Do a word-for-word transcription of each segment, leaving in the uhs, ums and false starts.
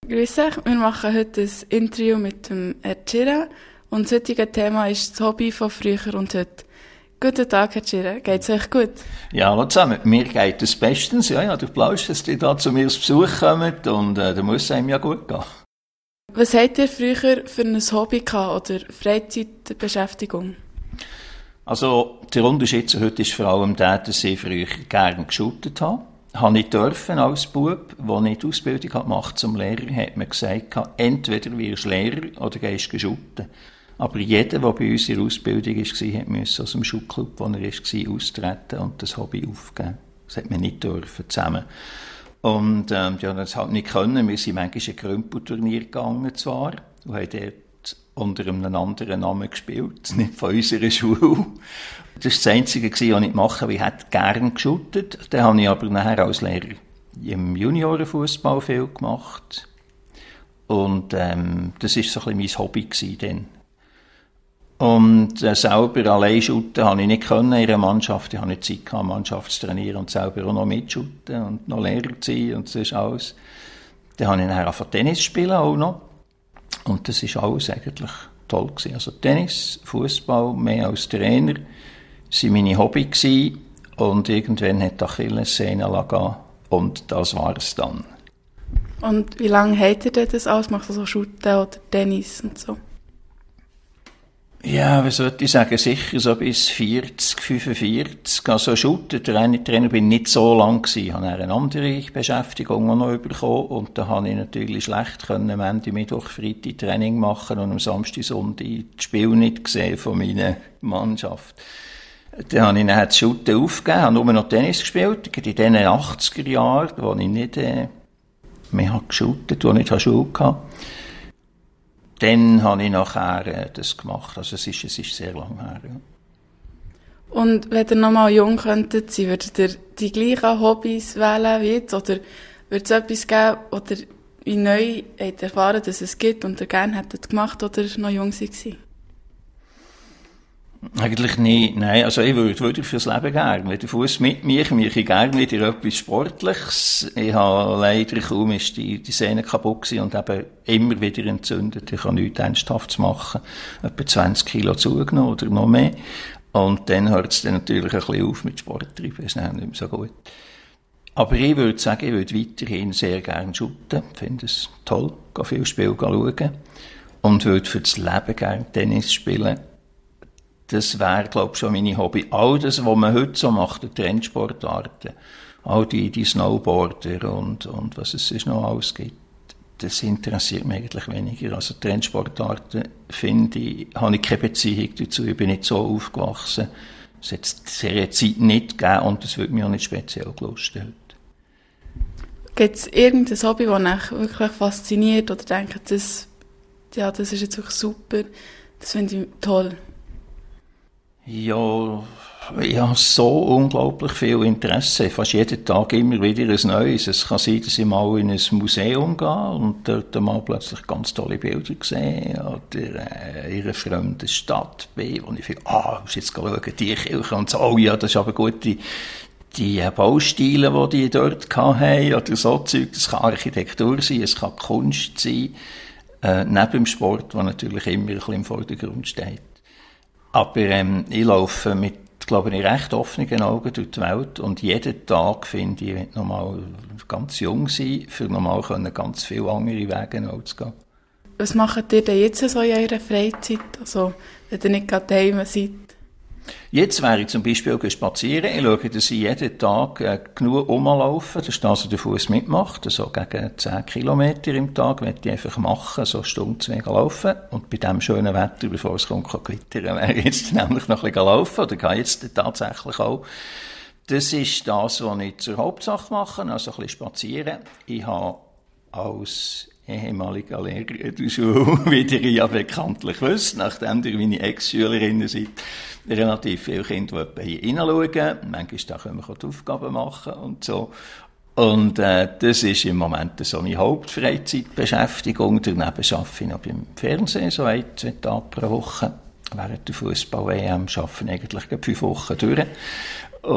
Grüß euch, wir machen heute ein Interview mit dem Herr Tschira und das heutige Thema ist das Hobby von früher und heute. Guten Tag, Herr Tschira, geht's euch gut? Ja, hallo zusammen. Mir geht es bestens. Ja, ja, du glaubst, dass die da zu mir zu Besuch kommen und äh, da muss es einem ja gut gehen. Was habt ihr früher für ein Hobby gehabt oder Freizeitbeschäftigung? Also, der Unterschied zu heute ist vor allem der, dass ich früher gerne geshootet habe. Habe ich dürfen als Bub, der nicht die Ausbildung gemacht zum Lehrer, hat man gesagt, entweder wirst du Lehrer oder gehst shooten. Aber jeder, der bei uns in der Ausbildung war, musste aus dem Schuhclub, wo er war, austreten und das Hobby aufgeben. Das hat man nicht dürfen, zusammen. Und ähm, ja, das hat nicht können. Wir sind manchmal in ein Krümpelturnier gegangen zwar und haben dort unter einem anderen Namen gespielt, nicht von unserer Schule. Das war das Einzige, was ich machen wollte. Ich hätte gerne geshootet. Dann habe ich aber nachher als Lehrer im Juniorenfußball viel gemacht. Und ähm, das war so ein bisschen mein Hobby gewesen dann. Und äh, selber allein shooten habe ich nicht können in einer Mannschaft. Ich habe nicht Zeit gehabt, Mannschaft zu trainieren und selber auch noch mitshooten und noch Lehrer zu sein und das ist alles. Dann habe ich nachher angefangen Tennis spielen auch noch. Und das war alles eigentlich toll gewesen. Also Tennis, Fußball, mehr als Trainer, waren meine Hobby gewesen. Und irgendwann hat die Achillessehne gehen und das war es dann. Und wie lange habt ihr das alles gemacht, also Shooten oder Tennis und so? Ja, was sollte ich sagen? Sicher so bis vierzig, fünfundvierzig. Also Shooter, Trainer, Trainer bin ich nicht so lang gewesen. Ich habe eine andere Beschäftigung auch noch bekommen. Und da habe ich natürlich schlecht können, am Ende Mittwoch, Freitag Training machen und am Samstag, Sonntag das Spiel nicht gesehen von meiner Mannschaft. Dann habe ich dann das Shooten aufgegeben, habe nur noch Tennis gespielt. In den achtziger Jahren, wo ich nicht äh, mehr geshootet habe, wo ich nicht Schule hatte. Dann habe ich nachher äh, das gemacht. Also es ist, es ist sehr lang her. Ja. Und wenn ihr noch mal jung könntet sein, würdet ihr die gleichen Hobbys wählen wie jetzt? Oder würde es etwas geben, oder wie neu habt ihr erfahren, dass es gibt und ihr gerne hättet gemacht oder noch jung gewesen? Eigentlich nicht, nein. Also ich würde wirklich fürs Leben gerne. Wenn der Fuss mit mir, mache ich gerne wieder etwas Sportliches. Ich habe leider kaum ist die, die Sehne kaputt gewesen und eben immer wieder entzündet. Ich kann nichts Ernsthaftes machen. Etwa zwanzig Kilo zugenommen oder noch mehr. Und dann hört es dann natürlich ein bisschen auf mit Sporttreiben. Das ist nicht mehr so gut. Aber ich würde sagen, ich würde weiterhin sehr gerne shooten. Ich finde es toll. Ich gehe viel Spiel schauen. Und würde für das Leben gerne Tennis spielen. Das wäre, glaube ich, schon meine Hobby. All das, was man heute so macht, die Trendsportarten, all die, die Snowboarder und, und was es sonst noch alles gibt, das interessiert mich eigentlich weniger. Also Trendsportarten, finde ich, habe ich keine Beziehung dazu. Ich bin nicht so aufgewachsen. Es hat sehr Zeit nicht gegeben und das würde mich auch nicht speziell gelustet. Gibt es irgendein Hobby, das euch wirklich fasziniert oder denkt, das, ja, das ist jetzt wirklich super, das finde ich toll? Ja, ich habe so unglaublich viel Interesse. Fast jeden Tag immer wieder ein Neues. Es kann sein, dass ich mal in ein Museum gehe und dort mal plötzlich ganz tolle Bilder sehe oder äh, in einer fremden Stadt bin, wo ich finde, ah, muss jetzt schauen, die Kirche und so, oh ja, das ist aber gut, die, die Baustile, die die dort hatten oder so Zeug. Das kann Architektur sein, es kann Kunst sein, äh, neben dem Sport, der natürlich immer ein bisschen im Vordergrund steht. Aber ähm, ich laufe mit, glaube ich, recht offenen Augen durch die Welt und jeden Tag finde ich, wenn nochmal ganz jung sein, für nochmal können ganz viele andere Wege noch zu gehen. Was macht ihr denn jetzt so in eurer Freizeit, also wenn ihr nicht gerade daheim seid? Jetzt wäre ich zum Beispiel spazieren. Ich schaue, dass ich jeden Tag äh, genug rumlaufe. Das ist das, was der Fuss mitmacht. So gegen zehn Kilometer im Tag möchte ich einfach machen, so eine Stunde, zwei laufen. Und bei diesem schönen Wetter, bevor es kommt, kann gewittern, wäre ich jetzt nämlich noch ein bisschen laufen. Oder gehe jetzt tatsächlich auch. Das ist das, was ich zur Hauptsache mache. Also ein bisschen spazieren. Ich habe als ehemaliger Lehrer in der Schule, wie ihr ja bekanntlich wisst, nachdem ihr meine Ex-Schülerinnen seid, relativ viele Kinder, die hier hineinschauen. Manchmal da können wir die Aufgaben machen und so. Und äh, das ist im Moment so meine Hauptfreizeitbeschäftigung. Daneben arbeite ich noch beim Fernsehen, so ein, zwei Tage pro Woche. Während der Fußball-W M arbeite ich eigentlich fünf Wochen durch. Und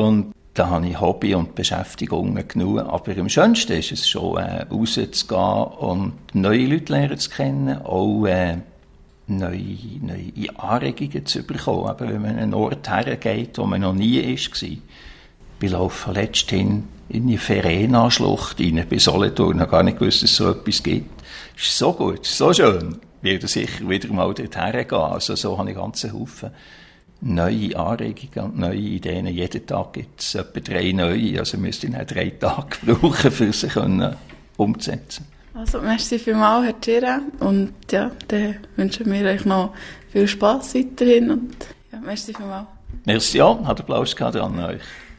da habe ich Hobby und Beschäftigungen genug. Aber am schönsten ist es schon, äh, rauszugehen und neue Leute lernen zu kennen, auch äh, neue, neue Anregungen zu bekommen. Aber wenn man an einen Ort hergeht, wo man noch nie war. Wir laufen letzthin in die Verena-Schlucht rein, bei Solothurn, ich habe gar nicht gewusst, dass es so etwas gibt. Es ist so gut, so schön. Ich werde sicher wieder mal dorthin gehen. Also so habe ich einen ganzen Haufen neue Anregungen und neue Ideen. Jeden Tag gibt es etwa drei neue. Also müsste ich nicht drei Tage brauchen, um sie können umzusetzen. Also, merci vielmals, Herr Tschira. Und ja, dann wünschen wir euch noch viel Spass weiterhin. Und ja, merci vielmals. Merci, ja, hat Applaus gehabt an euch.